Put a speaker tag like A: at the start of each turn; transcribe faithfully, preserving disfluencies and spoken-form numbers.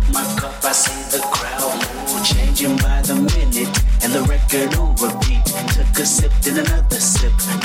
A: my cup, I see the crowd move, changing by the minute, and the record on repeat. Took a sip, then another sip,